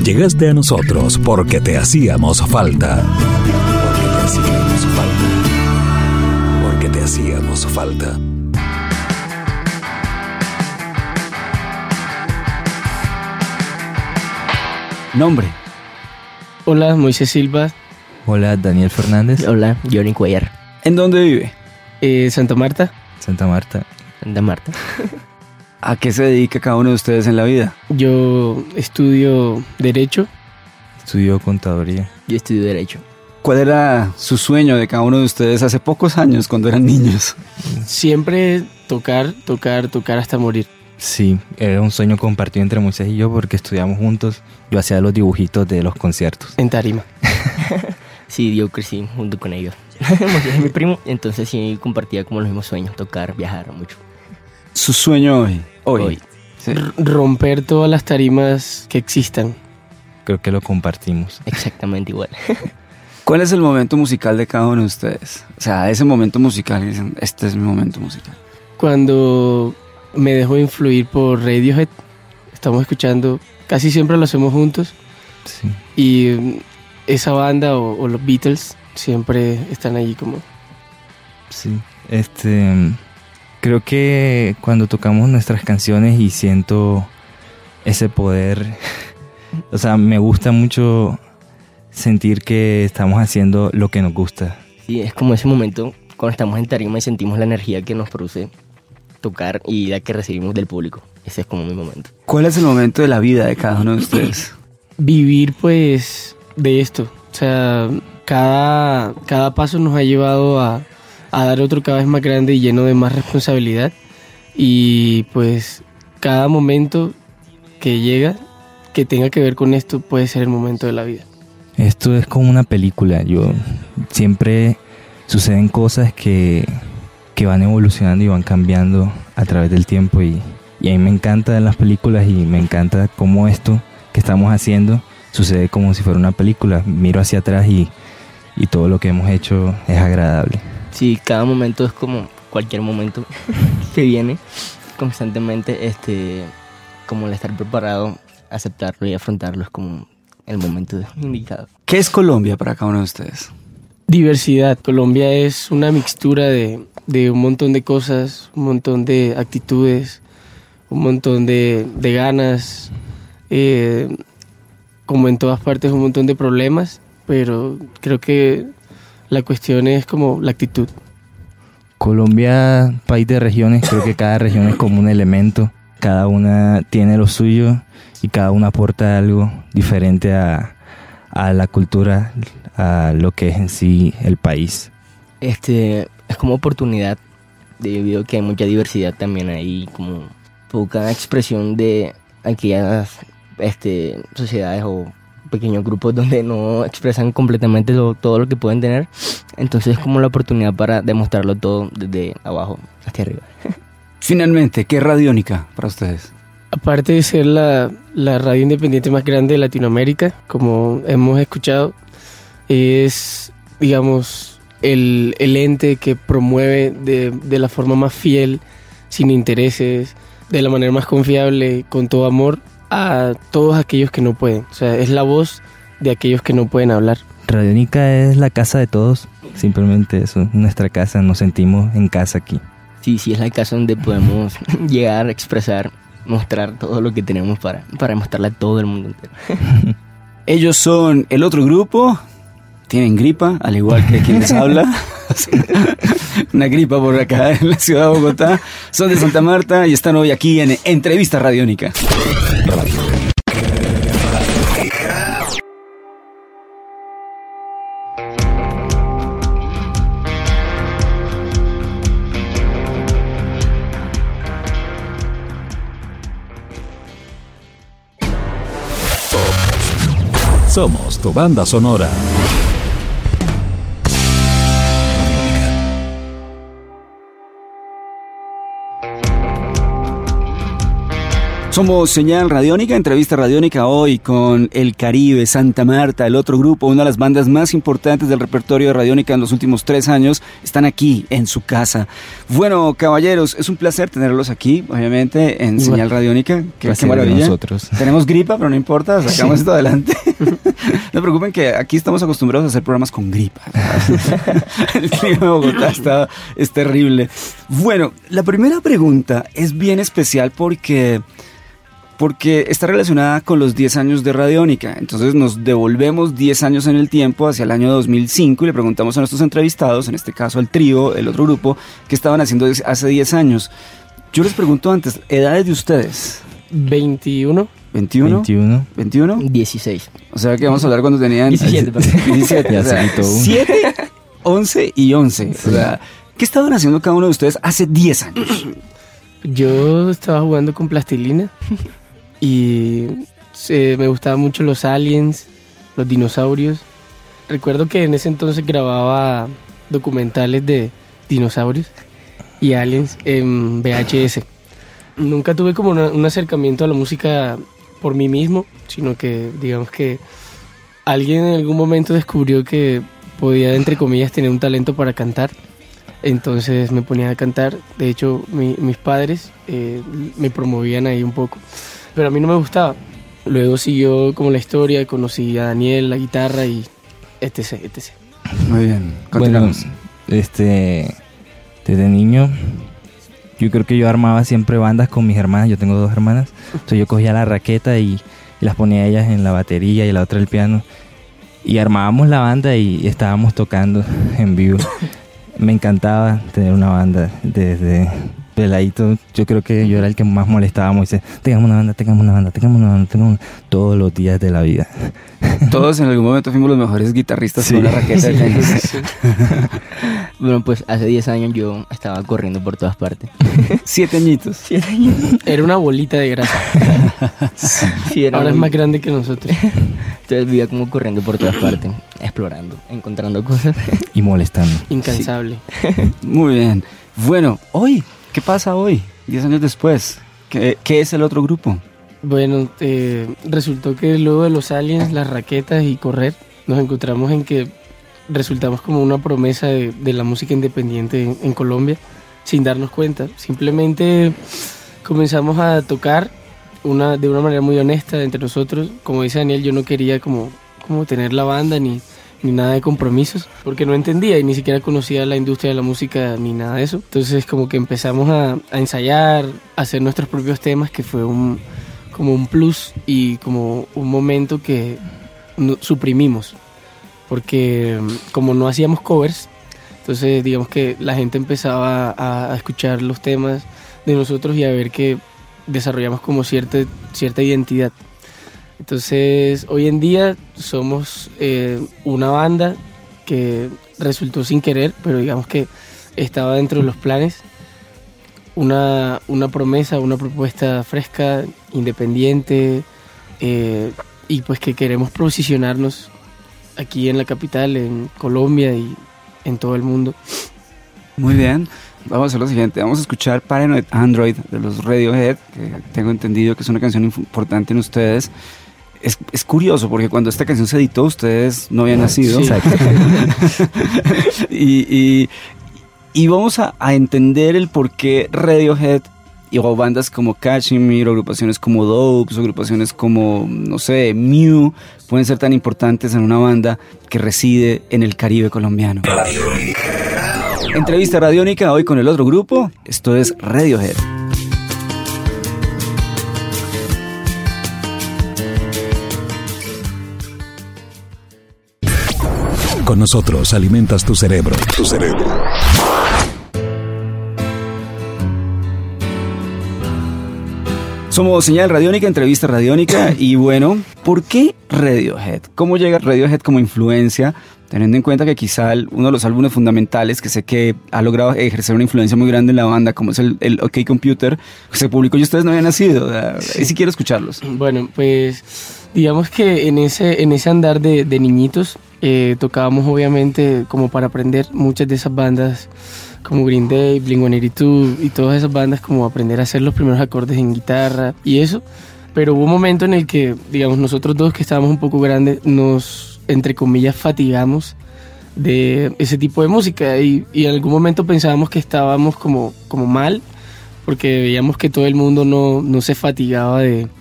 Llegaste a nosotros porque te hacíamos falta. Porque te hacíamos falta. Porque te hacíamos falta. Nombre. Hola, Moisés Silva. Hola, Daniel Fernández. Hola, Johnny Cuellar. ¿En dónde vive? Santa Marta. Santa Marta. Santa Marta. ¿A qué se dedica cada uno de ustedes en la vida? Yo estudio Derecho. Estudió Contaduría. Yo estudio Derecho. ¿Cuál era su sueño de cada uno de ustedes hace pocos años cuando eran niños? Siempre tocar hasta morir. Sí, era un sueño compartido entre Moisés y yo porque estudiamos juntos. Yo hacía los dibujitos de los conciertos. En tarima. Sí, yo crecí junto con ellos. Moisés es mi primo, entonces sí compartía como los mismos sueños, tocar, viajar mucho. ¿Su sueño hoy? Hoy. Sí. Romper todas las tarimas que existan. Creo que lo compartimos. Exactamente igual. ¿Cuál es el momento musical de cada uno de ustedes? O sea, ese momento musical, dicen, este es mi momento musical. Cuando me dejo influir por Radiohead, estamos escuchando, casi siempre lo hacemos juntos. Sí. Y esa banda o los Beatles siempre están allí como... Sí, creo que cuando tocamos nuestras canciones y siento ese poder, o sea, me gusta mucho sentir que estamos haciendo lo que nos gusta. Sí, es como ese momento cuando estamos en tarima y sentimos la energía que nos produce tocar y la que recibimos del público. Ese es como mi momento. ¿Cuál es el momento de la vida de cada uno de ustedes? Vivir pues de esto, o sea, cada paso nos ha llevado a dar otro cada vez más grande y lleno de más responsabilidad, y pues cada momento que llega que tenga que ver con esto puede ser el momento de la vida. Esto es como una película. Siempre suceden cosas que van evolucionando y van cambiando a través del tiempo, y a mí me encantan las películas y me encanta cómo esto que estamos haciendo sucede como si fuera una película. Miro hacia atrás y todo lo que hemos hecho es agradable. Sí, cada momento es como cualquier momento que viene constantemente, como el estar preparado, aceptarlo y afrontarlo es como el momento indicado. ¿Qué es Colombia para cada uno de ustedes? Diversidad. Colombia es una mixtura de un montón de cosas, un montón de actitudes, un montón de ganas, como en todas partes un montón de problemas, pero creo que la cuestión es como la actitud. Colombia, país de regiones, creo que cada región es como un elemento, cada una tiene lo suyo y cada una aporta algo diferente a la cultura, a lo que es en sí el país. Es como oportunidad, debido a que hay mucha diversidad también ahí, como poca expresión de aquellas sociedades o pequeños grupos donde no expresan completamente todo lo que pueden tener. Entonces es como la oportunidad para demostrarlo todo desde abajo hacia arriba. Finalmente, ¿qué es Radiónica para ustedes? Aparte de ser la radio independiente más grande de Latinoamérica, como hemos escuchado, es, digamos, el ente que promueve de la forma más fiel, sin intereses, de la manera más confiable, con todo amor, a todos aquellos que no pueden. O sea, es la voz de aquellos que no pueden hablar. Radiónica es la casa de todos, simplemente eso, nuestra casa, nos sentimos en casa aquí. Sí, es la casa donde podemos llegar a expresar, mostrar todo lo que tenemos para mostrarle a todo el mundo entero. Ellos son el otro grupo, tienen gripa, al igual que quien les habla. Una gripa por acá en la ciudad de Bogotá. Son de Santa Marta y están hoy aquí en Entrevista Radiónica. Somos tu banda sonora. Somos Señal Radiónica, entrevista radiónica hoy con El Caribe, Santa Marta, el otro grupo, una de las bandas más importantes del repertorio de Radiónica en los últimos 3 años, están aquí en su casa. Bueno, caballeros, es un placer tenerlos aquí, obviamente, en Señal Radiónica. Qué maravilla. Nosotros. Tenemos gripa, pero no importa, sacamos esto adelante. No se preocupen que aquí estamos acostumbrados a hacer programas con gripa. El clima de Bogotá es terrible. Bueno, la primera pregunta es bien especial porque está relacionada con los 10 años de Radiónica. Entonces nos devolvemos 10 años en el tiempo, hacia el año 2005, y le preguntamos a nuestros entrevistados, en este caso al trío, el otro grupo, qué estaban haciendo hace 10 años. Yo les pregunto antes, ¿edades de ustedes? 21. ¿21? ¿21? 16. O sea que vamos a hablar cuando tenían... 17, perdón. 17, o sea, 7, 11 y 11. Sí. O sea, ¿qué estaban haciendo cada uno de ustedes hace 10 años? Yo estaba jugando con plastilina y me gustaban mucho los aliens, los dinosaurios. Recuerdo que en ese entonces grababa documentales de dinosaurios y aliens en VHS. Nunca tuve como un acercamiento a la música por mí mismo, sino que digamos que alguien en algún momento descubrió que podía, entre comillas, tener un talento para cantar. Entonces me ponía a cantar. De hecho, mis padres me promovían ahí un poco, pero a mí no me gustaba. Luego siguió como la historia, conocí a Daniel, la guitarra y etc. Muy bien, continuamos. Bueno, desde niño, yo creo que yo armaba siempre bandas con mis hermanas. Yo tengo 2 hermanas. Entonces yo cogía la raqueta y las ponía ellas en la batería y la otra el piano. Y armábamos la banda y estábamos tocando en vivo. Me encantaba tener una banda desde peladito. Yo creo que yo era el que más molestábamos. Dice, tengamos una banda, todos los días de la vida. Todos en algún momento fuimos los mejores guitarristas con la raqueta de tenis. Bueno, pues hace 10 años yo estaba corriendo por todas partes. 7 añitos. 7 años. Era una bolita de grasa. Sí, ahora es más grande que nosotros. Entonces vivía como corriendo por todas partes, explorando, encontrando cosas. Y molestando. Incansable. Sí. Muy bien. Bueno, hoy, ¿qué pasa hoy? 10 años después. ¿Qué es el otro grupo? Bueno, resultó que luego de los aliens, las raquetas y correr, nos encontramos en que resultamos como una promesa de la música independiente en Colombia, sin darnos cuenta. Simplemente comenzamos a tocar de una manera muy honesta entre nosotros. Como dice Daniel, yo no quería como tener la banda ni nada de compromisos, porque no entendía y ni siquiera conocía la industria de la música ni nada de eso. Entonces como que empezamos a ensayar, a hacer nuestros propios temas, que fue como un plus y como un momento que suprimimos, porque como no hacíamos covers, entonces digamos que la gente empezaba a escuchar los temas de nosotros y a ver que desarrollamos como cierta identidad. Entonces hoy en día somos una banda que resultó sin querer, pero digamos que estaba dentro de los planes. Una promesa, una propuesta fresca, independiente, y pues que queremos posicionarnos aquí en la capital, en Colombia y en todo el mundo. Muy bien, vamos a hacer lo siguiente, vamos a escuchar Paranoid Android de los Radiohead, que tengo entendido que es una canción importante en ustedes. Es curioso porque cuando esta canción se editó ustedes no habían nacido. Sí. Y vamos a entender el por qué Radiohead o bandas como Kashmir, o agrupaciones como Dopes, o agrupaciones como, no sé, Mew, pueden ser tan importantes en una banda que reside en el Caribe colombiano. Entrevista radiónica hoy con el otro grupo. Esto es Radiohead. Con nosotros alimentas tu cerebro. Somos Señal Radiónica, entrevista radiónica. Y bueno, ¿por qué Radiohead? ¿Cómo llega Radiohead como influencia? Teniendo en cuenta que quizá uno de los álbumes fundamentales que sé que ha logrado ejercer una influencia muy grande en la banda, como es el OK Computer, se publicó y ustedes no habían nacido. Y sí quiero escucharlos. Bueno, pues digamos que en ese andar de niñitos tocábamos obviamente como para aprender muchas de esas bandas como Green Day, Blink-182 y todas esas bandas, como aprender a hacer los primeros acordes en guitarra y eso. Pero hubo un momento en el que, digamos, nosotros dos que estábamos un poco grandes nos, entre comillas, fatigamos de ese tipo de música y en algún momento pensábamos que estábamos como mal, porque veíamos que todo el mundo no se fatigaba de